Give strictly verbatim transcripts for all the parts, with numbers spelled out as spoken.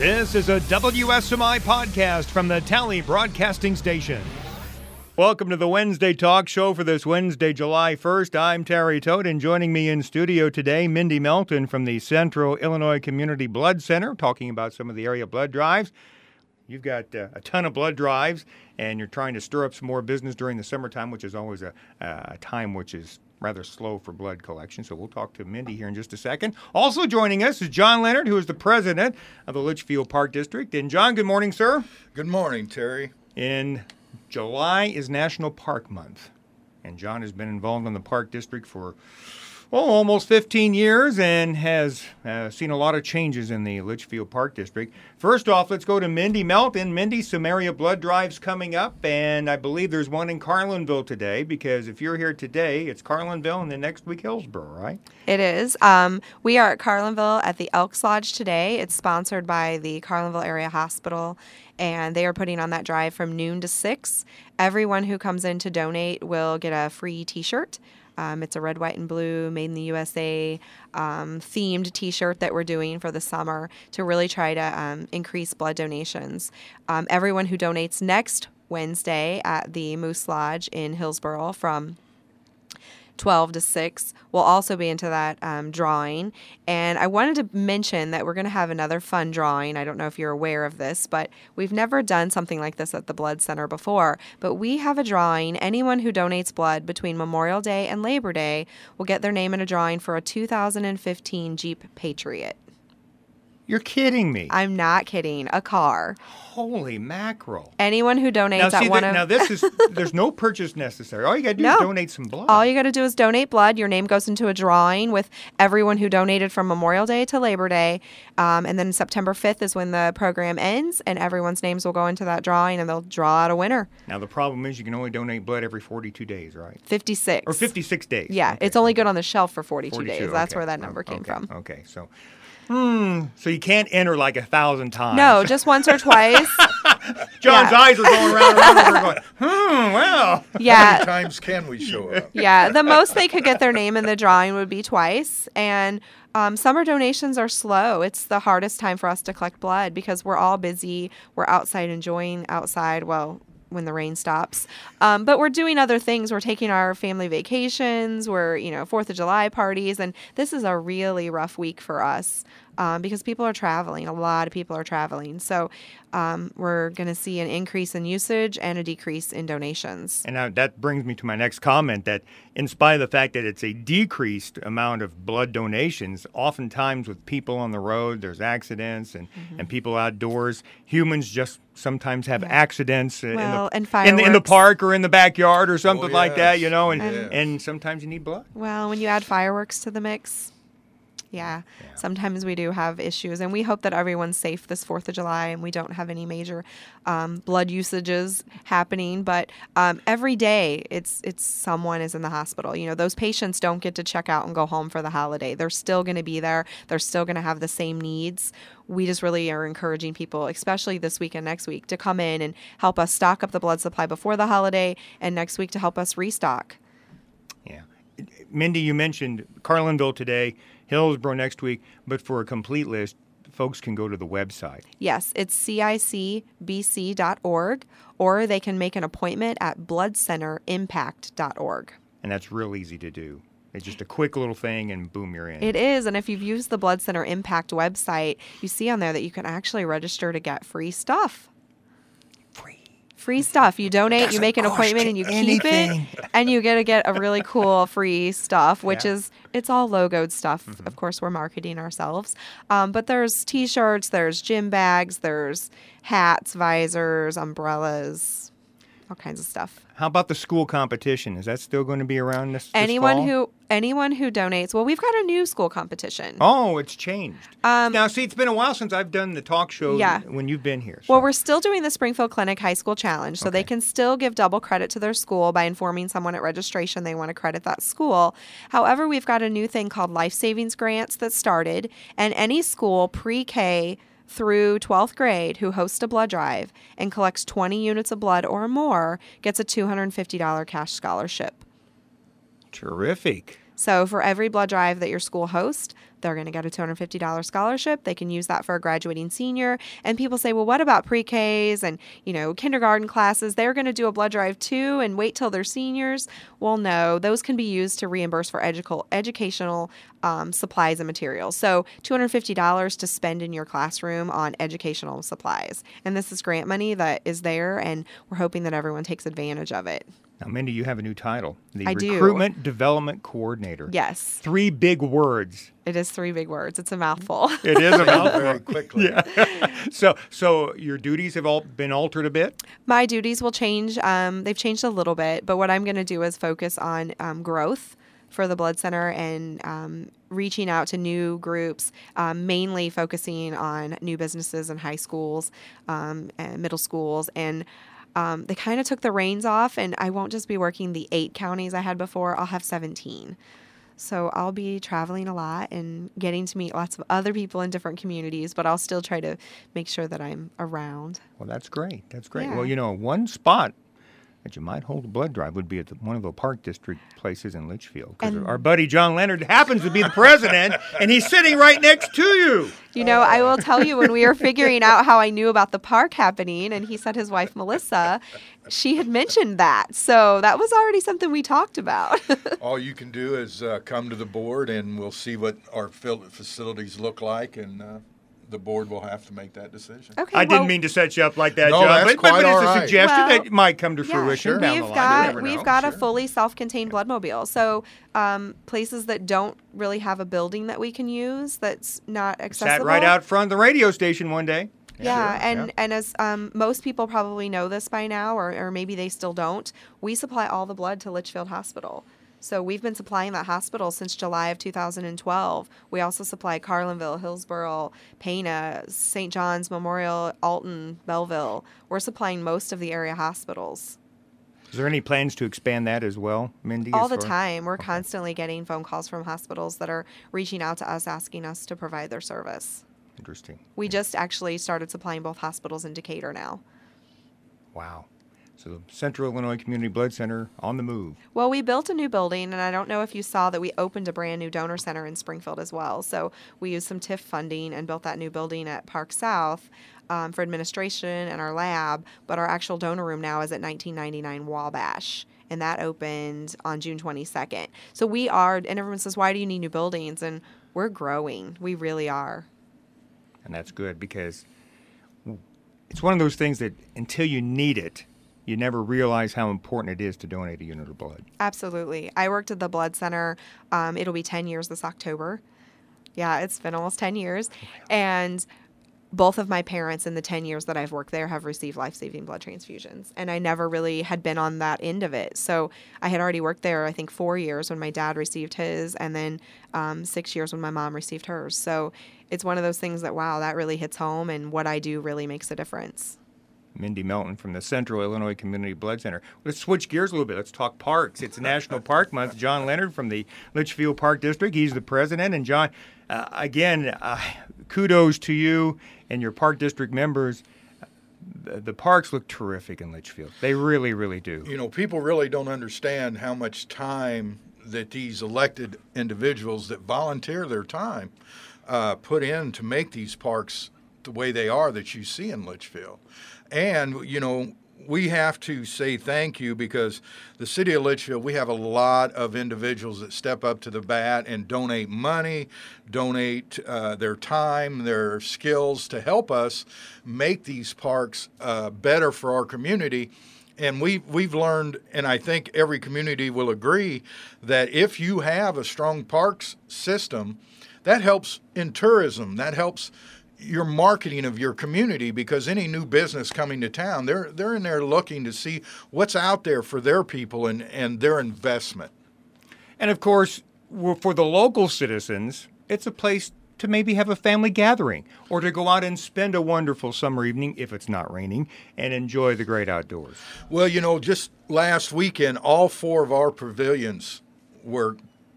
This is a W S M I podcast from the Tally Broadcasting Station. Welcome to the Wednesday Talk Show for this Wednesday, July first. I'm Terry Todt, and joining me in studio today, Mindy Melton from the Central Illinois Community Blood Center, talking about some of the area blood drives. You've got uh, a ton of blood drives, and you're trying to stir up some more business during the summertime, which is always a, a time which is rather slow for blood collection. So we'll talk to Mindy here in just a second. Also joining us is John Leonard, who is the president of the Litchfield Park District. And John, good morning, sir. Good morning, Terry. In July is National Park Month, and John has been involved in the Park District for well, almost fifteen years and has uh, seen a lot of changes in the Litchfield Park District. First off, let's go to Mindy Melton. Mindy, some area blood drives coming up, and I believe there's one in Carlinville today, because if you're here today, it's Carlinville, and then next week Hillsborough, right? It is. Um, we are at Carlinville at the Elks Lodge today. It's sponsored by the Carlinville Area Hospital, and they are putting on that drive from noon to six. Everyone who comes in to donate will get a free T-shirt. Um, it's a red, white, and blue, made in the U S A um, themed T-shirt that we're doing for the summer to really try to um, increase blood donations. Um, everyone who donates next Wednesday at the Moose Lodge in Hillsborough from twelve to six will also be into that um, drawing. And I wanted to mention that we're going to have another fun drawing. I don't know if you're aware of this, but we've never done something like this at the Blood Center before. But we have a drawing. Anyone who donates blood between Memorial Day and Labor Day will get their name in a drawing for a two thousand fifteen Jeep Patriot. You're kidding me. I'm not kidding. A car. Holy mackerel. Anyone who donates now, see, at one th- of... Now, this is, there's no purchase necessary. All you got to do no. is donate some blood. All you got to do is donate blood. Your name goes into a drawing with everyone who donated from Memorial Day to Labor Day. Um, and then September fifth is when the program ends, and everyone's names will go into that drawing, and they'll draw out a winner. Now, the problem is you can only donate blood every forty-two days, right? fifty-six. Or fifty-six days. Yeah, okay. It's only good on the shelf for forty-two, forty-two days. That's okay. where that number oh, came okay. from. Okay, so... Hmm. So you can't enter like a thousand times. No, just once or twice. John's yeah. eyes are going around and around going, hmm, well. Yeah. How many times can we show up? Yeah, the most they could get their name in the drawing would be twice. And um, summer donations are slow. It's the hardest time for us to collect blood because we're all busy. We're outside enjoying outside, well, when the rain stops. Um, but we're doing other things. We're taking our family vacations. We're, you know, fourth of July parties. And this is a really rough week for us um, because people are traveling. A lot of people are traveling. So um, we're going to see an increase in usage and a decrease in donations. And now that brings me to my next comment, that in spite of the fact that it's a decreased amount of blood donations, oftentimes with people on the road, there's accidents and, mm-hmm. and people outdoors. Humans just sometimes have yeah. accidents well, in, the, and fireworks. in, the, in the park or in the backyard or something oh, yes. like that, you know, and, yes. and sometimes you need blood. Well, when you add fireworks to the mix, yeah, yeah, sometimes we do have issues. And we hope that everyone's safe this fourth of July and we don't have any major um, blood usages happening. But um, every day it's it's someone is in the hospital. You know, those patients don't get to check out and go home for the holiday. They're still going to be there. They're still going to have the same needs. We just really are encouraging people, especially this week and next week, to come in and help us stock up the blood supply before the holiday and next week to help us restock. Yeah. Mindy, you mentioned Carlinville today, Hillsborough next week, but for a complete list, folks can go to the website. Yes, it's C I C B C dot org, or they can make an appointment at blood center impact dot org. And that's real easy to do. It's just a quick little thing, and boom, you're in. It is, and if you've used the Blood Center Impact website, you see on there that you can actually register to get free stuff. Free. Free stuff. You donate, Doesn't you make an cost appointment, you and you anything. keep it, and you get to get a really cool free stuff, which yeah. is, it's all logoed stuff. Mm-hmm. Of course, we're marketing ourselves. Um, but there's T-shirts, there's gym bags, there's hats, visors, umbrellas, all kinds of stuff. How about the school competition? Is that still going to be around this, this anyone fall? who anyone who donates? Well, we've got a new school competition. Oh, it's changed. Um, now, see, it's been a while since I've done the talk show yeah. when you've been here. So. Well, we're still doing the Springfield Clinic High School Challenge, so okay. they can still give double credit to their school by informing someone at registration they want to credit that school. However, we've got a new thing called Life Savings Grants that started, and any school pre-K through twelfth grade who hosts a blood drive and collects twenty units of blood or more gets a two hundred fifty dollars cash scholarship. Terrific. So for every blood drive that your school hosts, they're going to get a two hundred fifty dollars scholarship. They can use that for a graduating senior. And people say, well, what about pre-Ks and, you know, kindergarten classes? They're going to do a blood drive too and wait till they're seniors. Well, no, those can be used to reimburse for educal, educational um, supplies and materials. So two hundred fifty dollars to spend in your classroom on educational supplies. And this is grant money that is there, and we're hoping that everyone takes advantage of it. Now, Mindy, you have a new title, the I do. Recruitment Development Coordinator. Yes. Three big words. It is three big words. It's a mouthful. It is a mouthful. Very quickly. Yeah. so, so your duties have all been altered a bit? My duties will change. Um, they've changed a little bit, but what I'm going to do is focus on um, growth for the Blood Center and um, reaching out to new groups, um, mainly focusing on new businesses and high schools um, and middle schools. And um, they kind of took the reins off, and I won't just be working the eight counties I had before. I'll have seventeen. So I'll be traveling a lot and getting to meet lots of other people in different communities, but I'll still try to make sure that I'm around. Well, that's great. That's great. Yeah. Well, you know, one spot that you might hold a blood drive would be at the, one of the Park District places in Litchfield. Because And- our buddy John Leonard happens to be the president, and he's sitting right next to you. You know, I will tell you, when we were figuring out how I knew about the park happening, and he said his wife, Melissa, she had mentioned that. So that was already something we talked about. All you can do is uh, come to the board, and we'll see what our fil- facilities look like, and uh, the board will have to make that decision. Okay, I didn't well, mean to set you up like that, No, John, that's but, but, quite but it's all a right. suggestion Well, that might come to yeah, fruition sure. down We've the line. You got never we've know. got a Sure. fully self-contained bloodmobile. So um, places that don't really have a building that we can use that's not accessible. Sat right out front of the radio station one day. Yeah, Sure, and yeah. and as um, most people probably know this by now, or, or maybe they still don't, we supply all the blood to Litchfield Hospital. So we've been supplying that hospital since July of two thousand twelve. We also supply Carlinville, Hillsborough, Pana, Saint John's Memorial, Alton, Belleville. We're supplying most of the area hospitals. Is there any plans to expand that as well, Mindy? All as the far- time. We're constantly getting phone calls from hospitals that are reaching out to us asking us to provide their service. Interesting. We just actually started supplying both hospitals in Decatur now. Wow. So the Central Illinois Community Blood Center on the move. Well, we built a new building, and I don't know if you saw that we opened a brand new donor center in Springfield as well. So we used some T I F funding and built that new building at Park South um, for administration and our lab, but our actual donor room now is at nineteen ninety-nine Wabash, and that opened on June twenty-second. So we are, and everyone says, why do you need new buildings? And we're growing. We really are. And that's good because it's one of those things that until you need it, you never realize how important it is to donate a unit of blood. Absolutely. I worked at the Blood Center. Um, it'll be ten years this October. Yeah, it's been almost ten years. And both of my parents in the ten years that I've worked there have received life-saving blood transfusions. And I never really had been on that end of it. So I had already worked there, I think, four years when my dad received his, and then um, six years when my mom received hers. So it's one of those things that, wow, that really hits home, and what I do really makes a difference. Mindy Melton from the Central Illinois Community Blood Center. Let's switch gears a little bit. Let's talk parks. It's National Park Month. John Leonard from the Litchfield Park District. He's the president. And John, uh, again, uh, kudos to you and your park district members. The, the parks look terrific in Litchfield. They really, really do. You know, people really don't understand how much time that these elected individuals that volunteer their time uh, put in to make these parks the way they are that you see in Litchfield. And, you know, we have to say thank you because the city of Litchfield, we have a lot of individuals that step up to the bat and donate money, donate uh, their time, their skills to help us make these parks uh, better for our community. And we've, we've learned, and I think every community will agree, that if you have a strong parks system, that helps in tourism, that helps your marketing of your community, because any new business coming to town, they're they're in there looking to see what's out there for their people and, and their investment. And, of course, w- for the local citizens, it's a place to maybe have a family gathering or to go out and spend a wonderful summer evening, if it's not raining, and enjoy the great outdoors. Well, you know, just last weekend, all four of our pavilions were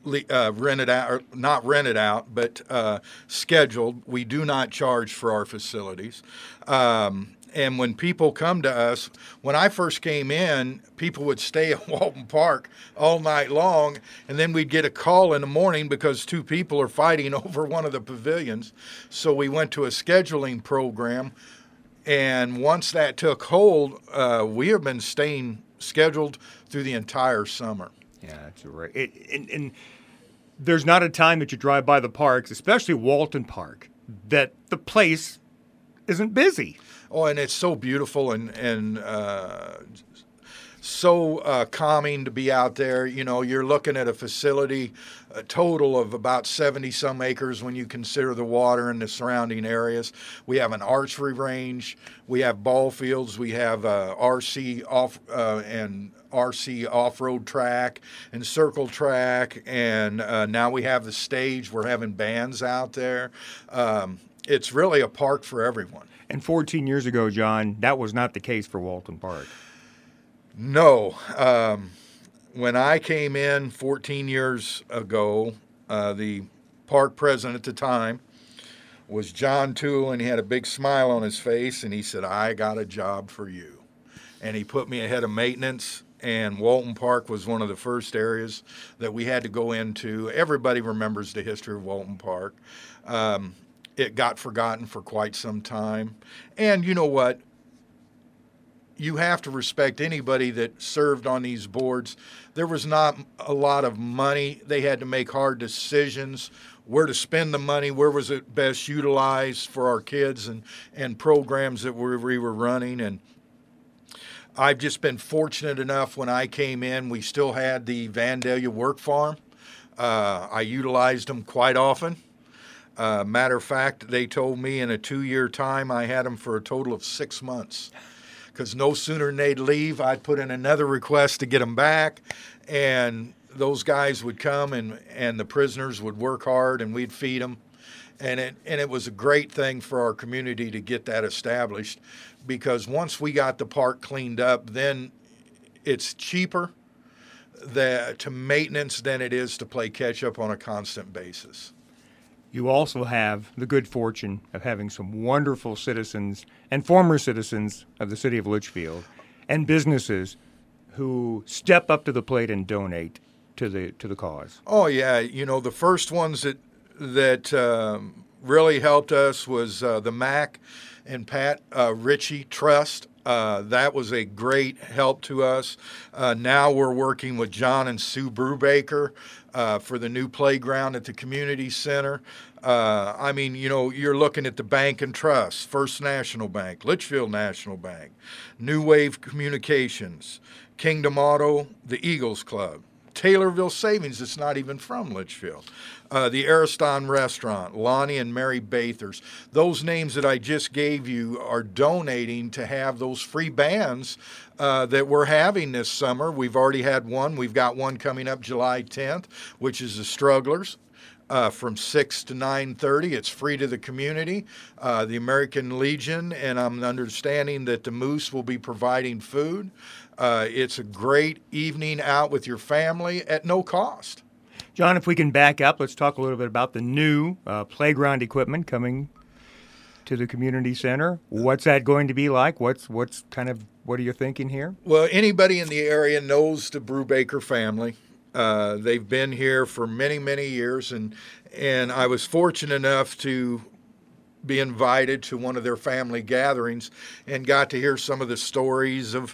uh, rented out, or not rented out, but uh, scheduled. We do not charge for our facilities. Um, and when people come to us, when I first came in, people would stay at Walton Park all night long, and then we'd get a call in the morning because two people are fighting over one of the pavilions. So we went to a scheduling program, and once that took hold, uh, we have been staying scheduled through the entire summer. Yeah, that's right. It, and, and there's not a time that you drive by the parks, especially Walton Park, that the place isn't busy. Oh, and it's so beautiful and and uh, so uh, calming to be out there. You know, you're looking at a facility, a total of about seventy some acres when you consider the water and the surrounding areas. We have an archery range. We have ball fields. We have uh, R C off uh, and R C off-road track and circle track, and uh, now we have the stage. We're having bands out there. Um, it's really a park for everyone. And fourteen years ago, John, that was not the case for Walton Park. No. Um, when I came in fourteen years ago, uh, the park president at the time was John Toole, and he had a big smile on his face, and he said, "I got a job for you." And he put me ahead of maintenance, and Walton Park was one of the first areas that we had to go into. Everybody remembers the history of Walton Park. Um, it got forgotten for quite some time. And you know what? You have to respect anybody that served on these boards. There was not a lot of money. They had to make hard decisions where to spend the money, where was it best utilized for our kids and, and programs that we, we were running. And I've just been fortunate enough when I came in, we still had the Vandalia Work Farm. Uh, I utilized them quite often. Uh, matter of fact, they told me in a two-year time I had them for a total of six months. Because no sooner than they'd leave, I'd put in another request to get them back, and those guys would come, and, and the prisoners would work hard, and we'd feed them. And it, and it was a great thing for our community to get that established, because once we got the park cleaned up, then it's cheaper that, to maintenance than it is to play catch-up on a constant basis. You also have the good fortune of having some wonderful citizens and former citizens of the city of Litchfield and businesses who step up to the plate and donate to the to the cause. Oh, yeah. You know, the first ones that that um, really helped us was uh, the Mac and Pat uh, Ritchie Trust. Uh, that was a great help to us. Uh, now we're working with John and Sue Brubaker uh, for the new playground at the community center. Uh, I mean, you know, you're looking at the Bank and Trust, First National Bank, Litchfield National Bank, New Wave Communications, Kingdom Auto, the Eagles Club, Taylorville Savings, that's not even from Litchfield, uh, the Ariston Restaurant, Lonnie and Mary Bathers. Those names that I just gave you are donating to have those free bands uh, that we're having this summer. We've already had one. We've got one coming up July tenth, which is the Strugglers. Uh, from six to nine thirty. It's free to the community. Uh, the American Legion, and I'm understanding that the Moose will be providing food. Uh, it's a great evening out with your family at no cost. John, if we can back up, let's talk a little bit about the new uh, playground equipment coming to the community center. What's that going to be like? What's what's kind of what are you thinking here? Well, anybody in the area knows the Brubaker family. Uh, they've been here for many, many years, and and I was fortunate enough to be invited to one of their family gatherings and got to hear some of the stories of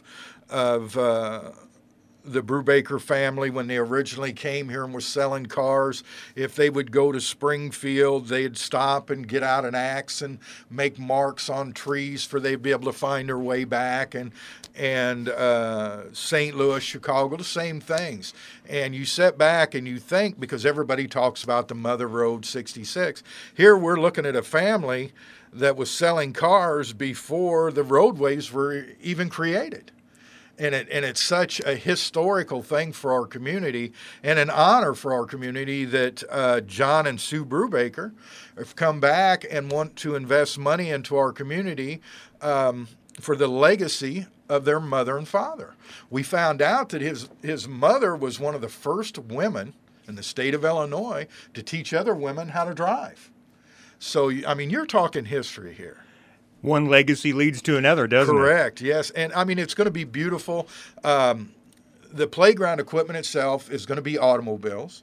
of uh, the Brubaker family when they originally came here and were selling cars. If they would go to Springfield, they'd stop and get out an axe and make marks on trees for they'd be able to find their way back. And and uh, Saint Louis, Chicago, the same things. And you sit back and you think, because everybody talks about the Mother Road sixty-six, here we're looking at a family that was selling cars before the roadways were even created. And it and it's such a historical thing for our community and an honor for our community that uh, John and Sue Brubaker have come back and want to invest money into our community um, for the legacy of their mother and father. We found out that his his mother was one of the first women in the state of Illinois to teach other women how to drive. So, I mean, you're talking history here. One legacy leads to another, doesn't Correct, it? Correct, yes. And, I mean, it's going to be beautiful. Um, the playground equipment itself is going to be automobiles.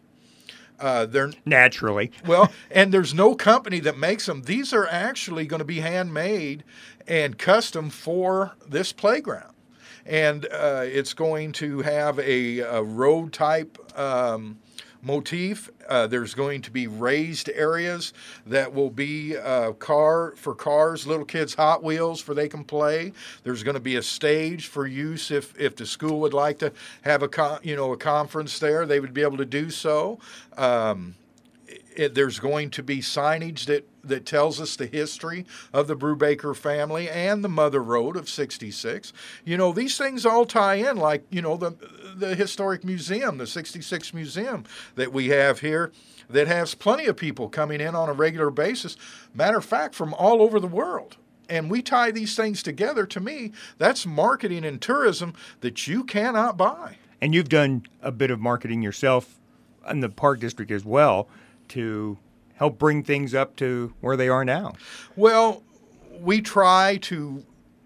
Uh, they're Naturally. Well, and there's no company that makes them. These are actually going to be handmade and custom for this playground. And uh, it's going to have a, a road type um, motif. Uh, there's going to be raised areas that will be uh, car for cars, little kids' Hot Wheels for they can play. There's going to be a stage for use if, if the school would like to have a con- you know a conference there, they would be able to do so. Um, it, there's going to be signage that that tells us the history of the Brubaker family and the Mother Road of sixty-six. You know, these things all tie in, like, you know, the the historic museum, the sixty-six museum that we have here that has plenty of people coming in on a regular basis. Matter of fact, from all over the world. And we tie these things together. To me, that's marketing and tourism that you cannot buy. And you've done a bit of marketing yourself in the Park District as well to help bring things up to where they are now. Well, we try to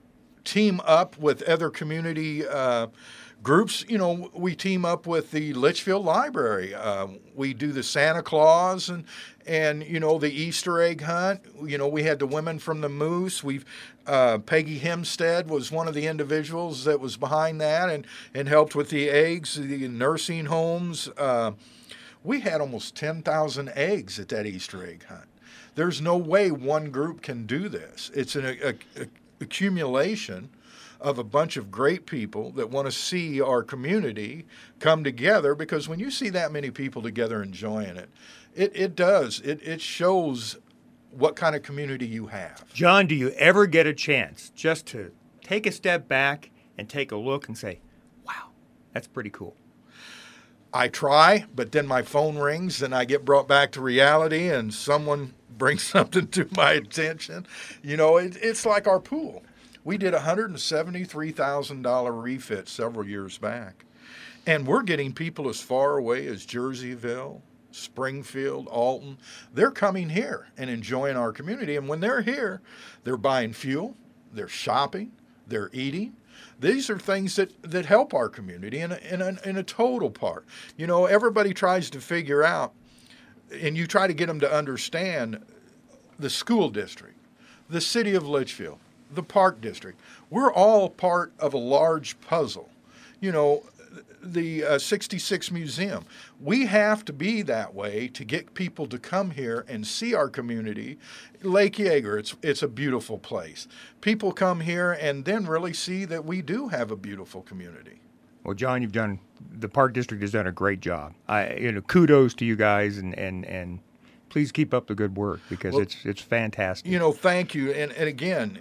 team up with other community uh, groups. You know, we team up with the Litchfield Library. Uh, we do the Santa Claus and, and, you know, the Easter egg hunt. You know, we had the women from the Moose. We've uh, Peggy Hempstead was one of the individuals that was behind that and, and helped with the eggs, the nursing homes. Uh, We had almost ten thousand eggs at that Easter egg hunt. There's no way one group can do this. It's an a, a, accumulation of a bunch of great people that want to see our community come together, because when you see that many people together enjoying it, it, it does. It, it shows what kind of community you have. John, do you ever get a chance just to take a step back and take a look and say, wow, that's pretty cool? I try, but then my phone rings and I get brought back to reality and someone brings something to my attention. You know, it, it's like our pool. We did a one hundred seventy-three thousand dollars refit several years back. And we're getting people as far away as Jerseyville, Springfield, Alton. They're coming here and enjoying our community. And when they're here, they're buying fuel, they're shopping, they're eating. These are things that, that help our community in a, in, a, in a total part. You know, everybody tries to figure out, and you try to get them to understand the school district, the city of Litchfield, the Park District. We're all part of a large puzzle. You know, the uh, sixty-six Museum. We have to be that way to get people to come here and see our community. Lake Yeager, it's it's a beautiful place. People come here and then really see that we do have a beautiful community. Well, John, you've done, the Park District has done a great job. I, you know, kudos to you guys, and, and, and please keep up the good work, because well, it's it's fantastic. You know, thank you. And, and again,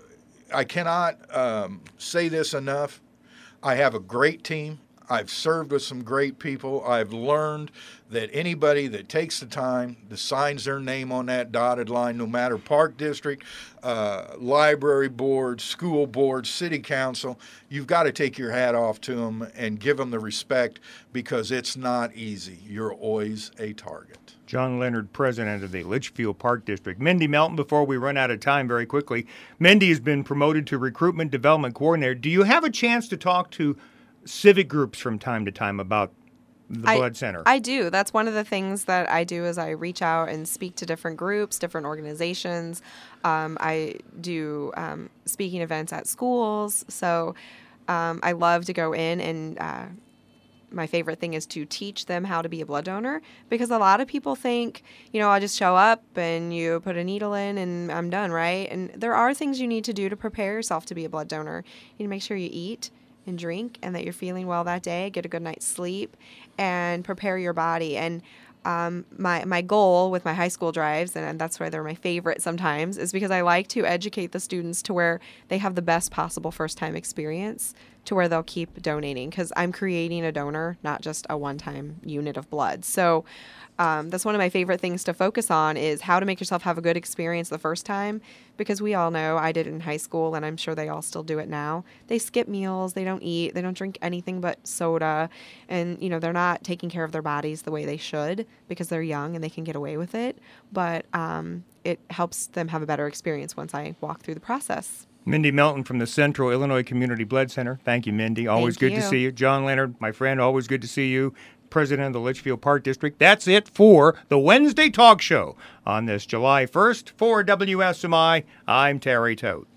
I cannot um, say this enough. I have a great team. I've served with some great people. I've learned that anybody that takes the time, that signs their name on that dotted line, no matter Park District, uh, library board, school board, city council, you've got to take your hat off to them and give them the respect, because it's not easy. You're always a target. John Leonard, president of the Litchfield Park District. Mindy Melton, before we run out of time very quickly, Mindy has been promoted to recruitment development coordinator. Do you have a chance to talk to civic groups from time to time about the I, Blood Center? I do. That's one of the things that I do is I reach out and speak to different groups, different organizations. Um, I do um, speaking events at schools. So um, I love to go in and uh, my favorite thing is to teach them how to be a blood donor, because a lot of people think, you know, I'll just show up and you put a needle in and I'm done, right? And there are things you need to do to prepare yourself to be a blood donor. You need to make sure you eat and drink and that you're feeling well that day, get a good night's sleep, and prepare your body. And um, my my goal with my high school drives, and that's why they're my favorite sometimes, is because I like to educate the students to where they have the best possible first-time experience to where they'll keep donating, because I'm creating a donor, not just a one-time unit of blood. So um, that's one of my favorite things to focus on, is how to make yourself have a good experience the first time, because we all know, I did it in high school, and I'm sure they all still do it now. They skip meals, they don't eat, they don't drink anything but soda, and you know, they're not taking care of their bodies the way they should because they're young and they can get away with it. But um, it helps them have a better experience once I walk through the process. Mindy Melton from the Central Illinois Community Blood Center. Thank you, Mindy. Always Thank good to you. see you. John Leonard, my friend, always good to see you. President of the Litchfield Park District. That's it for the Wednesday Talk Show on this July first. For W S M I, I'm Terry Toth.